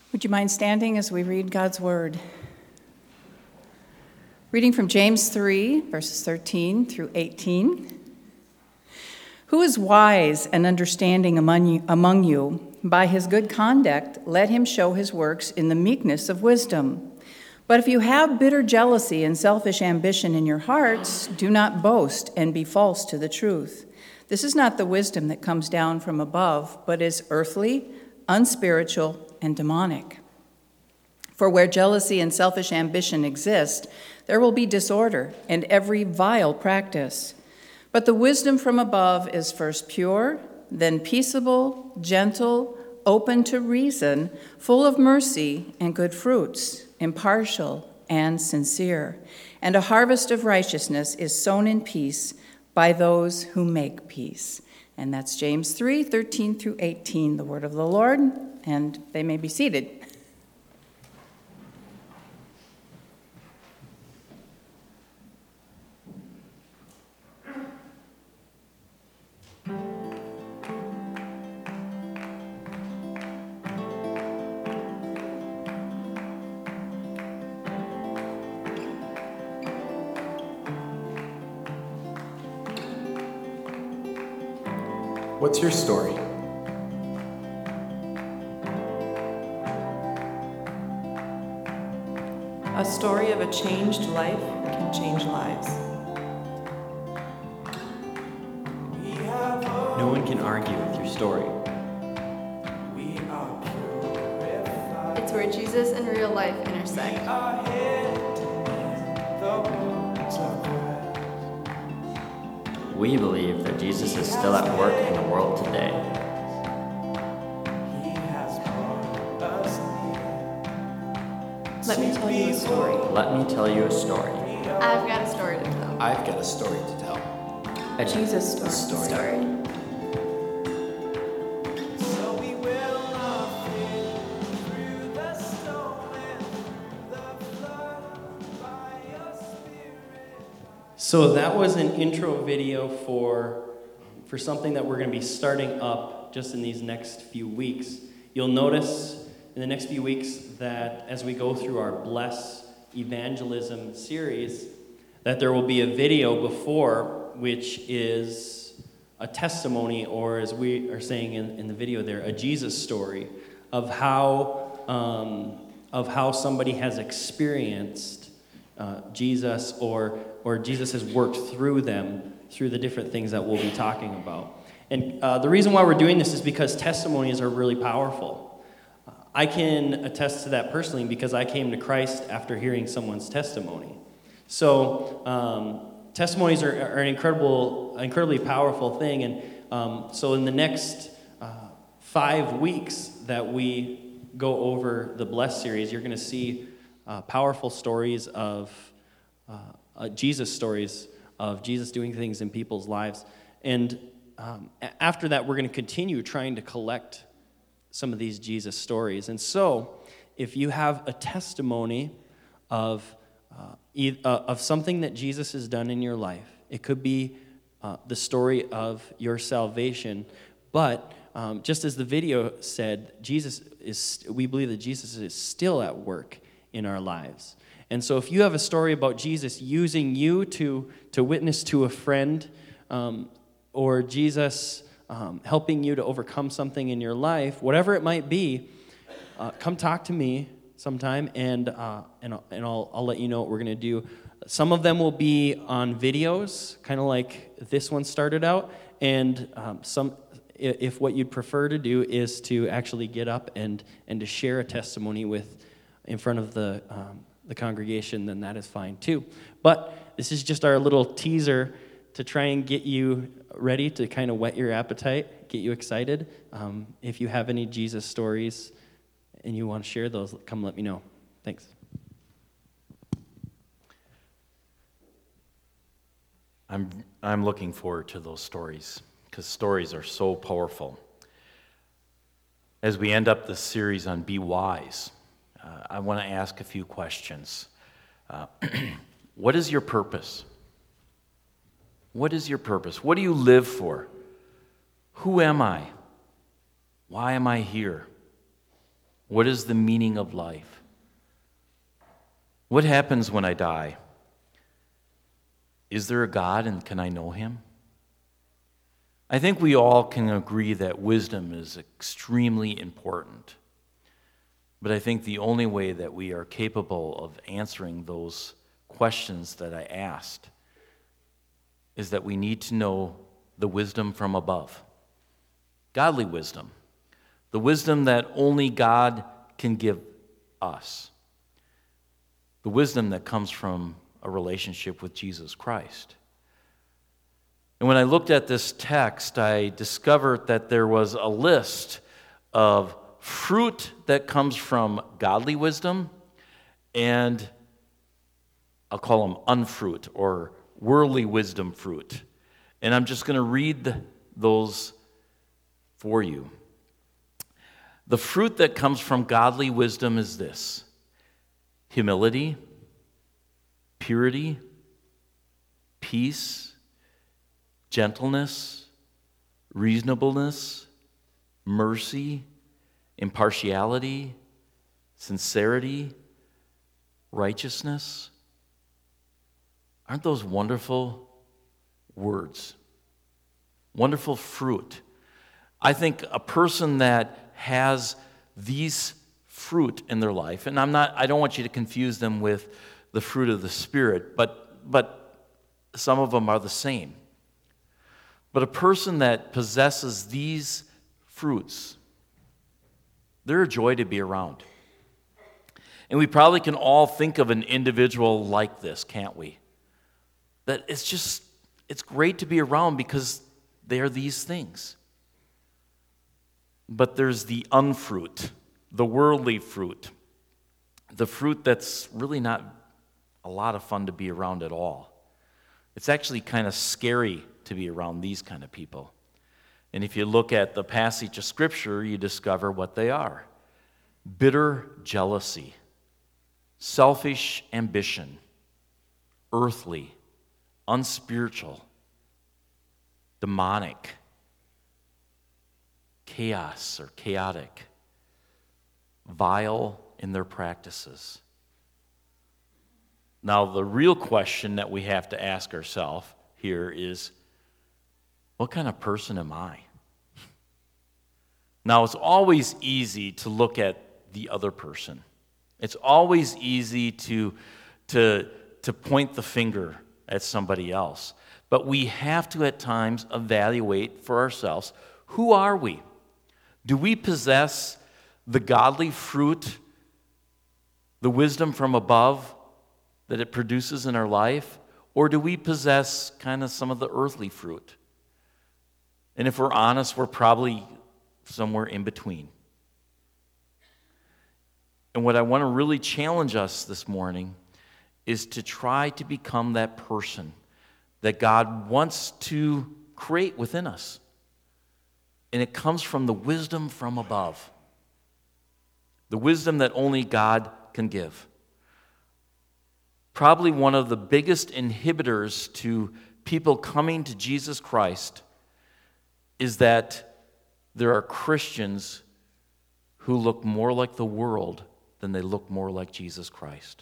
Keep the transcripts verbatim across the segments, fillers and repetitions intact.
Would you mind standing as we read God's word? Reading from James three, verses thirteen through eighteen. Who is wise and understanding among you, among you? By his good conduct, let him show his works in the meekness of wisdom. But if you have bitter jealousy and selfish ambition in your hearts, do not boast and be false to the truth. This is not the wisdom that comes down from above, but is earthly, unspiritual, and demonic. For where jealousy and selfish ambition exist, there will be disorder and every vile practice. But the wisdom from above is first pure, then peaceable, gentle, open to reason, full of mercy and good fruits, impartial and sincere. And a harvest of righteousness is sown in peace by those who make peace. And that's James three, thirteen through eighteen, the word of the Lord. And they may be seated. What's your story? A story of a changed life can change lives. No one can argue with your story. It's where Jesus and real life intersect. We believe that Jesus is still at work in the world today. Let me tell you a story. Let me tell you a story. I've got a story to tell. I've got a story to tell. A Jesus story. Story. Story. So that was an intro video for, for something that we're going to be starting up just in these next few weeks. You'll notice in the next few weeks that as we go through our Bless Evangelism series, that there will be a video before, which is a testimony, or as we are saying in, in the video there, a Jesus story of how, um, of how somebody has experienced uh, Jesus, or or Jesus has worked through them through the different things that we'll be talking about. And uh, the reason why we're doing this is because testimonies are really powerful. Uh, I can attest to that personally because I came to Christ after hearing someone's testimony. So um, testimonies are, are an incredible, incredibly powerful thing. And um, so in the next uh, five weeks that we go over the Bless series, you're going to see uh, powerful stories of uh, Uh, Jesus stories of Jesus doing things in people's lives. And um, a- after that, we're going to continue trying to collect some of these Jesus stories. And so, if you have a testimony of uh, e- uh, of something that Jesus has done in your life, it could be uh, the story of your salvation, but um, just as the video said, Jesus is. We believe that Jesus is still at work in our lives. And so if you have a story about Jesus using you to, to witness to a friend, um, or Jesus um, helping you to overcome something in your life, whatever it might be, uh, come talk to me sometime, and uh, and, I'll, and I'll, I'll let you know what we're going to do. Some of them will be on videos, kind of like this one started out, and um, some, if what you'd prefer to do is to actually get up and, and to share a testimony with in front of the um, the congregation, then that is fine too. But this is just our little teaser to try and get you ready to kind of whet your appetite, get you excited. Um, if you have any Jesus stories and you want to share those, come let me know. Thanks. I'm I'm looking forward to those stories because stories are so powerful. As we end up this series on Be Wise, uh, I want to ask a few questions. Uh, what is your purpose? What is your purpose? What do you live for? Who am I? Why am I here? What is the meaning of life? What happens when I die? Is there a God, and can I know him? I think we all can agree that wisdom is extremely important. But I think the only way that we are capable of answering those questions that I asked is that we need to know the wisdom from above. Godly wisdom. The wisdom that only God can give us. The wisdom that comes from a relationship with Jesus Christ. And when I looked at this text, I discovered that there was a list of fruit that comes from godly wisdom, and I'll call them unfruit or worldly wisdom fruit. And I'm just going to read those for you. The fruit that comes from godly wisdom is this: humility, purity, peace, gentleness, reasonableness, mercy, impartiality, sincerity, righteousness. Aren't those wonderful words? Wonderful fruit. I think a person that has these fruit in their life, and I'm not, I don't want you to confuse them with the fruit of the Spirit, but, but some of them are the same. But a person that possesses these fruits, they're a joy to be around. And we probably can all think of an individual like this, can't we? That it's just, it's great to be around because they are these things. But there's the unfruit, the worldly fruit, the fruit that's really not a lot of fun to be around at all. It's actually kind of scary to be around these kind of people. And if you look at the passage of Scripture, you discover what they are. Bitter jealousy, selfish ambition, earthly, unspiritual, demonic, chaos or chaotic, vile in their practices. Now, the real question that we have to ask ourselves here is, what kind of person am I? Now, it's always easy to look at the other person. It's always easy to, to, to point the finger at somebody else. But we have to, at times, evaluate for ourselves, who are we? Do we possess the godly fruit, the wisdom from above that it produces in our life? Or do we possess kind of some of the earthly fruit? And if we're honest, we're probably somewhere in between. And what I want to really challenge us this morning is to try to become that person that God wants to create within us. And it comes from the wisdom from above. The wisdom that only God can give. Probably one of the biggest inhibitors to people coming to Jesus Christ is that there are Christians who look more like the world than they look more like Jesus Christ.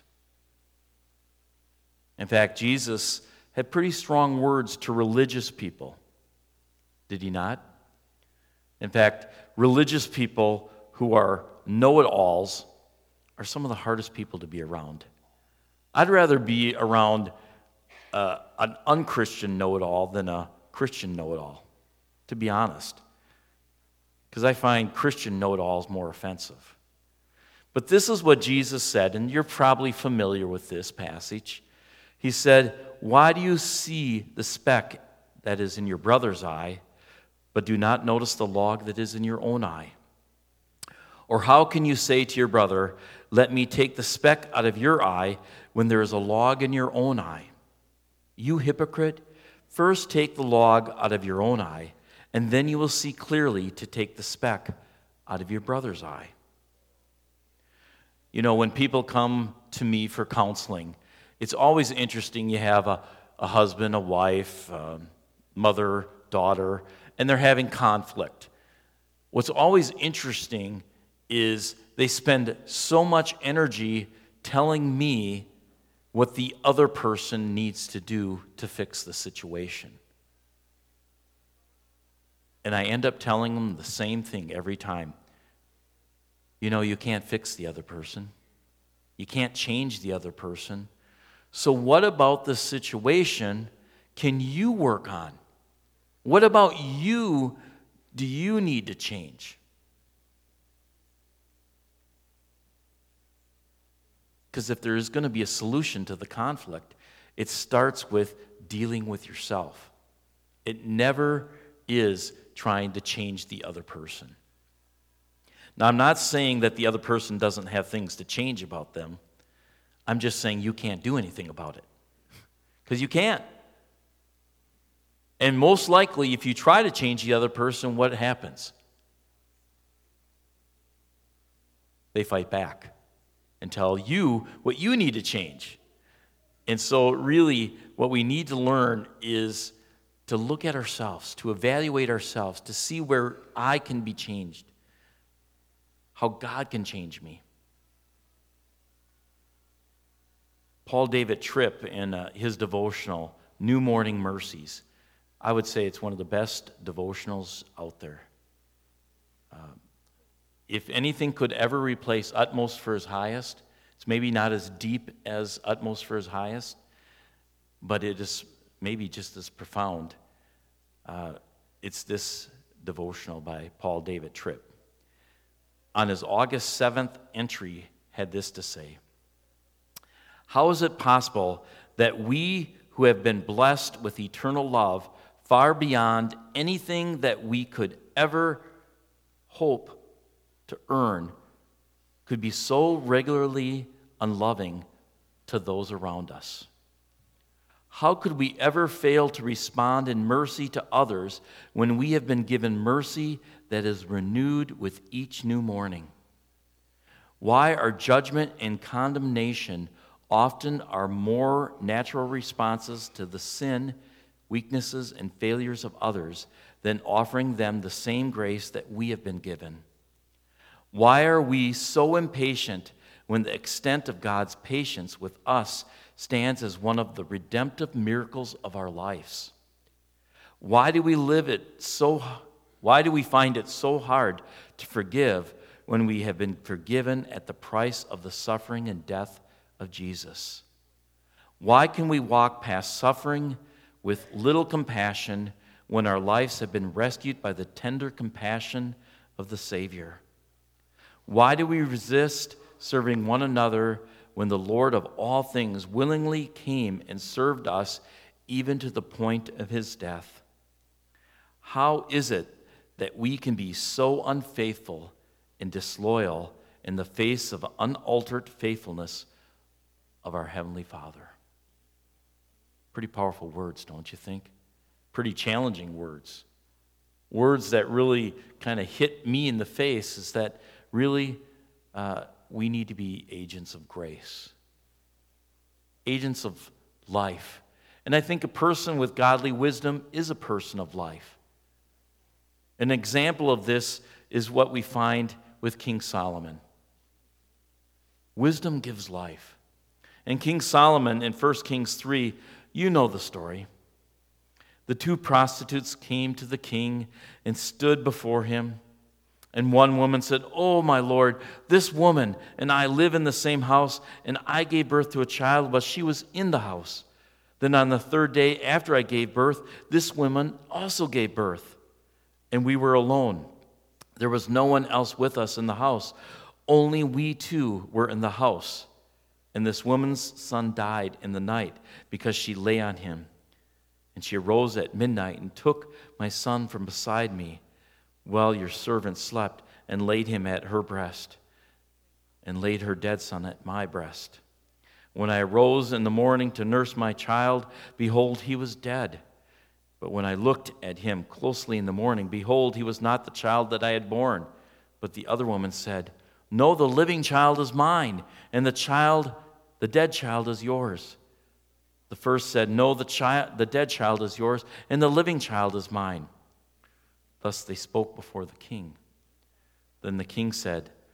In fact, Jesus had pretty strong words to religious people. Did he not? In fact, religious people who are know-it-alls are some of the hardest people to be around. I'd rather be around uh, an unchristian know-it-all than a Christian know-it-all, to be honest. Because I find Christian know-it-alls more offensive. But this is what Jesus said, and you're probably familiar with this passage. He said, "Why do you see the speck that is in your brother's eye, but do not notice the log that is in your own eye? Or how can you say to your brother, 'Let me take the speck out of your eye,' when there is a log in your own eye? You hypocrite, first take the log out of your own eye, and then you will see clearly to take the speck out of your brother's eye." You know, when people come to me for counseling, it's always interesting. You have a, a husband, a wife, a mother, daughter, and they're having conflict. What's always interesting is they spend so much energy telling me what the other person needs to do to fix the situation. And I end up telling them the same thing every time. You know, you can't fix the other person. You can't change the other person. So what about the situation can you work on? What about you do you need to change? Because if there is going to be a solution to the conflict, it starts with dealing with yourself. It never is trying to change the other person. Now, I'm not saying that the other person doesn't have things to change about them. I'm just saying you can't do anything about it. Because you can't. And most likely, if you try to change the other person, what happens? They fight back and tell you what you need to change. And so really, what we need to learn is to look at ourselves, to evaluate ourselves, to see where I can be changed, how God can change me. Paul David Tripp, in uh, his devotional, New Morning Mercies, I would say it's one of the best devotionals out there. Uh, if anything could ever replace Utmost for His Highest, it's maybe not as deep as Utmost for His Highest, but it is maybe just as profound. Uh, it's this devotional by Paul David Tripp. On his August seventh entry, had this to say: how is it possible that we who have been blessed with eternal love far beyond anything that we could ever hope to earn could be so regularly unloving to those around us? How could we ever fail to respond in mercy to others when we have been given mercy that is renewed with each new morning? Why are judgment and condemnation often our more natural responses to the sin, weaknesses, and failures of others than offering them the same grace that we have been given? Why are we so impatient when the extent of God's patience with us stands as one of the redemptive miracles of our lives? Why do we live it so why do we find it so hard to forgive when we have been forgiven at the price of the suffering and death of Jesus? Why can we walk past suffering with little compassion when our lives have been rescued by the tender compassion of the Savior? Why do we resist serving one another when the Lord of all things willingly came and served us even to the point of his death? How is it that we can be so unfaithful and disloyal in the face of unaltered faithfulness of our Heavenly Father? Pretty powerful words, don't you think? Pretty challenging words. Words that really kind of hit me in the face is that really uh, we need to be agents of grace, agents of life. And I think a person with godly wisdom is a person of life. An example of this is what we find with King Solomon. Wisdom gives life. And King Solomon in First Kings three, you know the story. The two prostitutes came to the king and stood before him. And one woman said, "Oh, my lord, this woman and I live in the same house, and I gave birth to a child, but she was in the house. Then on the third day after I gave birth, this woman also gave birth. And we were alone. There was no one else with us in the house. Only we two were in the house. And this woman's son died in the night because she lay on him. And she arose at midnight and took my son from beside me while your servant slept, and laid him at her breast, and laid her dead son at my breast. When I arose in the morning to nurse my child, behold, he was dead. But when I looked at him closely in the morning, behold, he was not the child that I had borne. But the other woman said, No, the living child is mine, and the child, the dead child is yours. The first said, No, the child, the dead child is yours, and the living child is mine. Thus they spoke before the king. Then the king said,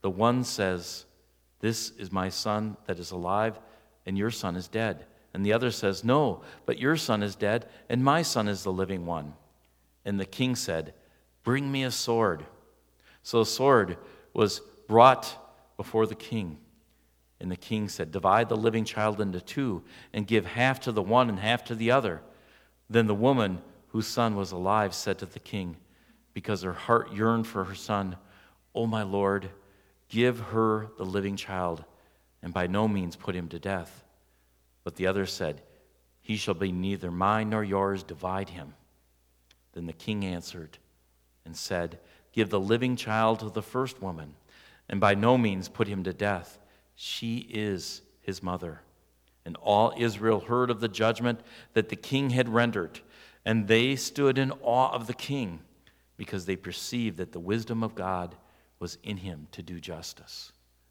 The one says, "This is my son that is alive, and your son is dead." And the other says, "No, but your son is dead, and my son is the living one." And the king said, "Bring me a sword." So a sword was brought before the king. And the king said, "Divide the living child into two, and give half to the one and half to the other." Then the woman whose son was alive said to the king, because her heart yearned for her son, "O my lord, give her the living child, and by no means put him to death." But the other said, "He shall be neither mine nor yours, divide him." Then the king answered and said, "Give the living child to the first woman, and by no means put him to death. She is his mother." And all Israel heard of the judgment that the king had rendered, and they stood in awe of the king, because they perceived that the wisdom of God was in him to do justice.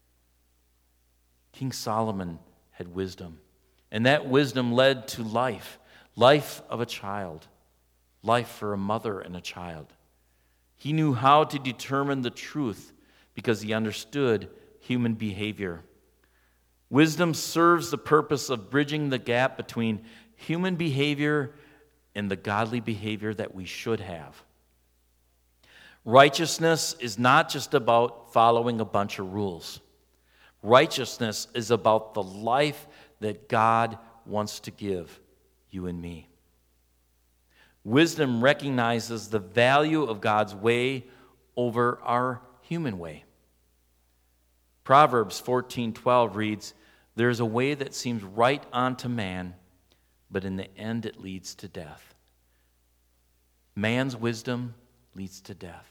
King Solomon had wisdom, and that wisdom led to life, life of a child, life for a mother and a child. He knew how to determine the truth because he understood human behavior. Wisdom serves the purpose of bridging the gap between human behavior and the godly behavior that we should have. Righteousness is not just about following a bunch of rules. Righteousness is about the life that God wants to give you and me. Wisdom recognizes the value of God's way over our human way. Proverbs fourteen twelve reads, "There is a way that seems right unto man, but in the end it leads to death." Man's wisdom leads to death.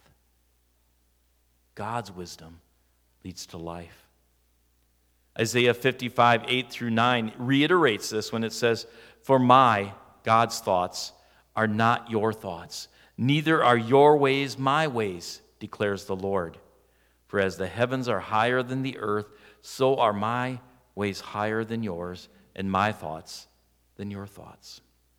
God's wisdom leads to life. Isaiah fifty-five, eight through nine reiterates this when it says, "For my, God's thoughts, are not your thoughts, neither are your ways my ways, declares the Lord. For as the heavens are higher than the earth, so are my ways higher than yours, and my thoughts than your thoughts."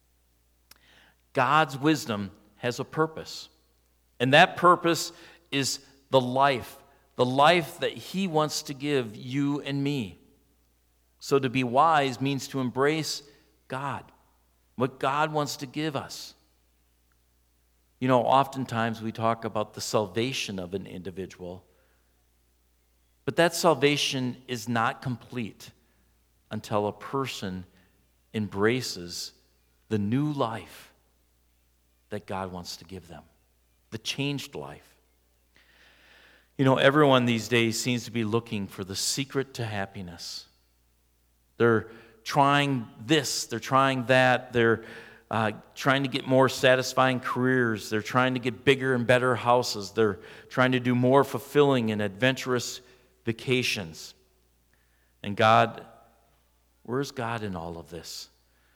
God's wisdom has a purpose, and that purpose is the life, the life that he wants to give you and me. So to be wise means to embrace God, what God wants to give us. You know, oftentimes we talk about the salvation of an individual, but that salvation is not complete until a person embraces the new life that God wants to give them, the changed life. You know, everyone these days seems to be looking for the secret to happiness. They're trying this, they're trying that, they're uh, trying to get more satisfying careers, they're trying to get bigger and better houses, they're trying to do more fulfilling and adventurous vacations. And God, where's God in all of this?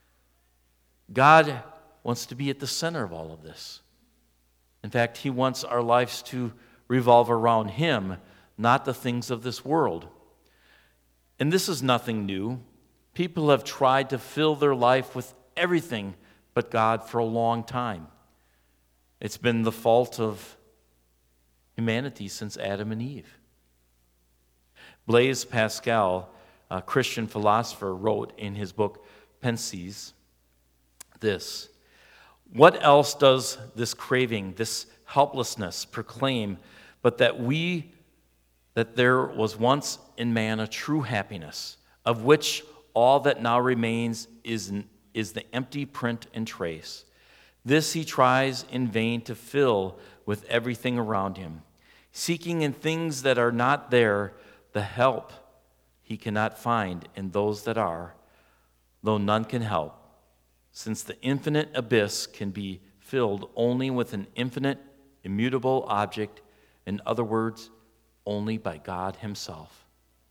God wants to be at the center of all of this. In fact, he wants our lives to revolve around him, not the things of this world. And this is nothing new. People have tried to fill their life with everything but God for a long time. It's been the fault of humanity since Adam and Eve. Blaise Pascal, a Christian philosopher, wrote in his book Pensées this: "What else does this craving, this helplessness proclaim but that we, that there was once in man a true happiness, of which all that now remains is, is the empty print and trace. This he tries in vain to fill with everything around him, seeking in things that are not there the help he cannot find in those that are, though none can help, since the infinite abyss can be filled only with an infinite, immutable object, in other words, only by God himself."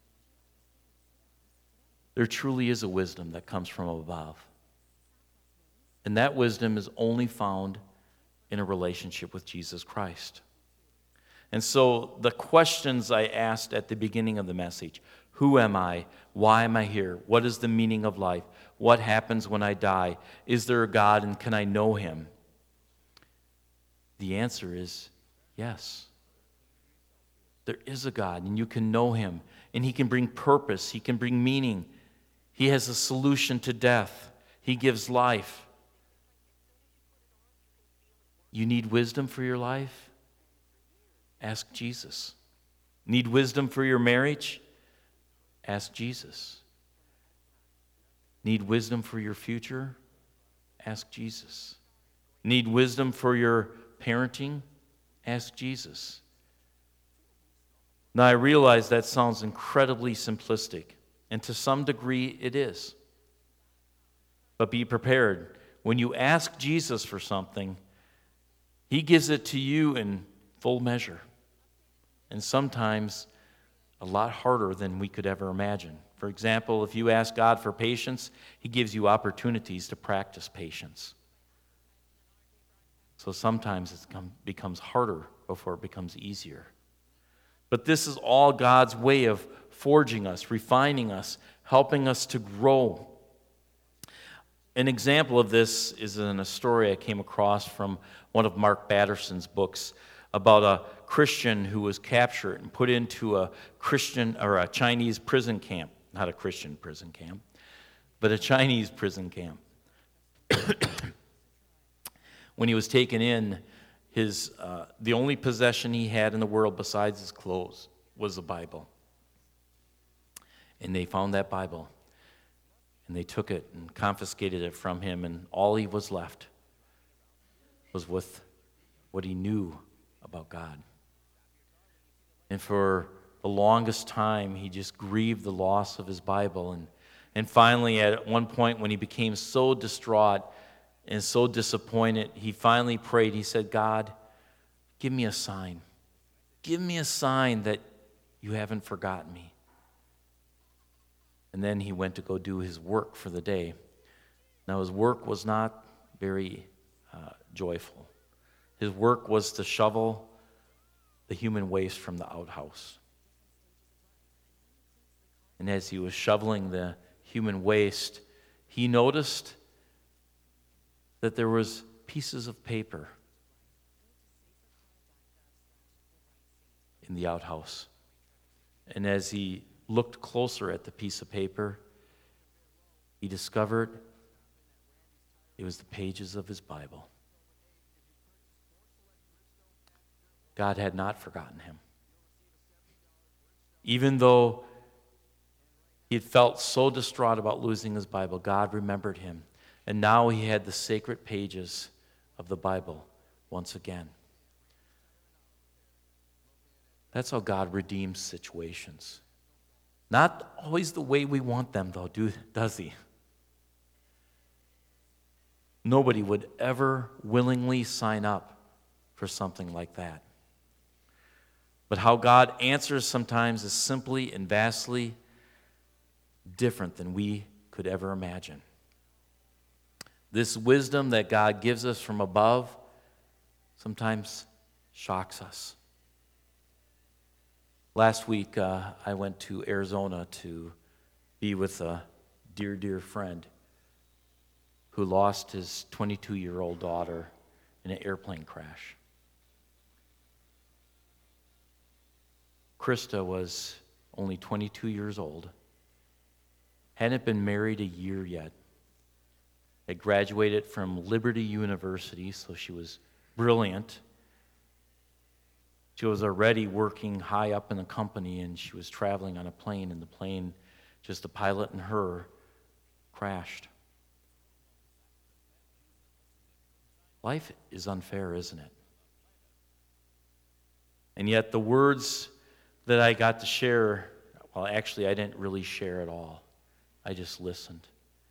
There truly is a wisdom that comes from above. And that wisdom is only found in a relationship with Jesus Christ. And so the questions I asked at the beginning of the message, who am I? Why am I here? What is the meaning of life? What happens when I die? Is there a God and can I know him? The answer is yes. There is a God, and you can know him, and he can bring purpose. He can bring meaning. He has a solution to death. He gives life. You need wisdom for your life? Ask Jesus. Need wisdom for your marriage? Ask Jesus. Need wisdom for your future? Ask Jesus. Need wisdom for your parenting? Ask Jesus. Now, I realize that sounds incredibly simplistic, and to some degree it is. But be prepared. When you ask Jesus for something, he gives it to you in full measure, and sometimes a lot harder than we could ever imagine. For example, if you ask God for patience, he gives you opportunities to practice patience. So sometimes it becomes harder before it becomes easier. But this is all God's way of forging us, refining us, helping us to grow. An example of this is in a story I came across from one of Mark Batterson's books about a Christian who was captured and put into a Christian or a Chinese prison camp. Not a Christian prison camp, but a Chinese prison camp. When he was taken in, his uh, the only possession he had in the world besides his clothes was the Bible. And they found that Bible, and they took it and confiscated it from him, and all he was left was with what he knew about God. And for the longest time, he just grieved the loss of his Bible. And, and finally, at one point, when he became so distraught and so disappointed, he finally prayed. He said, God, give me a sign. Give me a sign that you haven't forgotten me. And then he went to go do his work for the day. Now, his work was not very uh, joyful. His work was to shovel the human waste from the outhouse. And as he was shoveling the human waste, he noticed that there was pieces of paper in the outhouse. And as he looked closer at the piece of paper, he discovered it was the pages of his Bible. God had not forgotten him. Even though he had felt so distraught about losing his Bible, God remembered him. And now he had the sacred pages of the Bible once again. That's how God redeems situations. Not always the way we want them, though, do, does he? Nobody would ever willingly sign up for something like that. But how God answers sometimes is simply and vastly different than we could ever imagine. This wisdom that God gives us from above sometimes shocks us. Last week, uh, I went to Arizona to be with a dear, dear friend who lost his twenty-two-year-old daughter in an airplane crash. Krista was only twenty-two years old, hadn't been married a year yet, had graduated from Liberty University, so she was brilliant. She was already working high up in the company, and she was traveling on a plane, and the plane, just the pilot and her, crashed. Life is unfair, isn't it? And yet the words that I got to share, well, actually, I didn't really share at all. I just listened.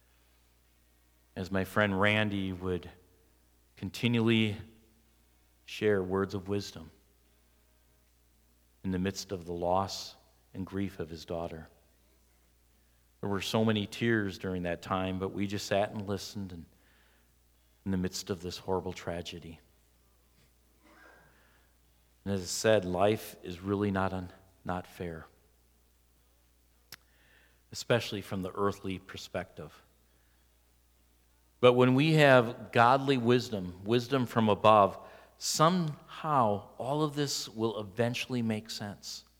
As my friend Randy would continually share words of wisdom in the midst of the loss and grief of his daughter. There were so many tears during that time, but we just sat and listened and in the midst of this horrible tragedy. And as I said, life is really not, un, not fair, especially from the earthly perspective. But when we have godly wisdom, wisdom from above, somehow all of this will eventually make sense.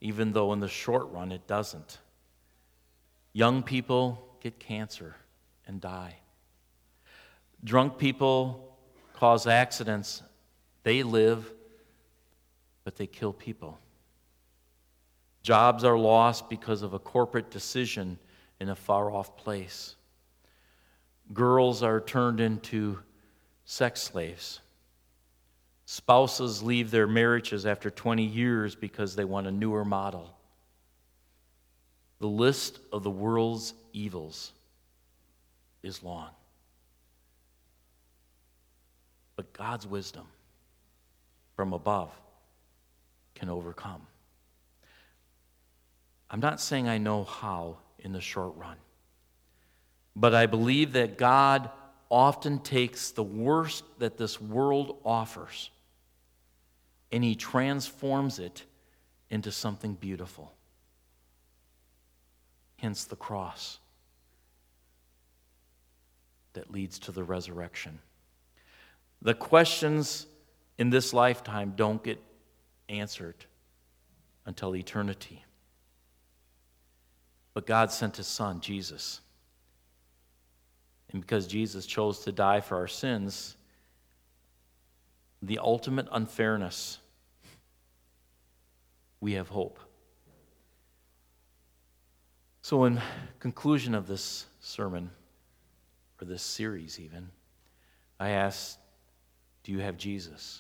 even though in the short run it doesn't. Young people get cancer and die. Drunk people cause accidents. They live, but they kill people. Jobs are lost because of a corporate decision in a far-off place. Girls are turned into sex slaves. Spouses leave their marriages after twenty years because they want a newer model. The list of the world's evils is long. But God's wisdom from above can overcome. I'm not saying I know how in the short run, but I believe that God often takes the worst that this world offers and He transforms it into something beautiful. Hence the cross that leads to the resurrection. The questions in this lifetime don't get answered until eternity. But God sent His Son, Jesus. And because Jesus chose to die for our sins, the ultimate unfairness, we have hope. So in conclusion of this sermon, or this series even, I ask, do you have Jesus?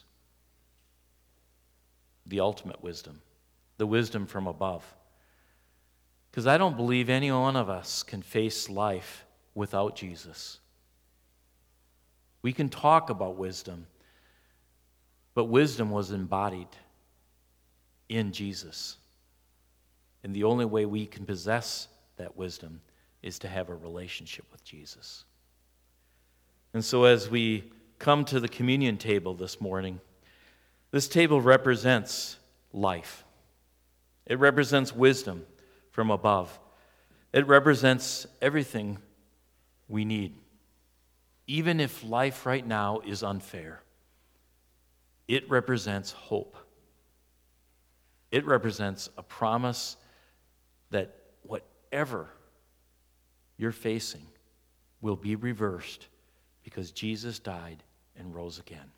The ultimate wisdom, the wisdom from above. Because I don't believe any one of us can face life without Jesus. We can talk about wisdom, but wisdom was embodied in Jesus. And the only way we can possess that wisdom is to have a relationship with Jesus. And so as we come to the communion table this morning, this table represents life. It represents wisdom from above. It represents everything we need. Even if life right now is unfair, it represents hope. It represents a promise that whatever you're facing will be reversed because Jesus died and rose again.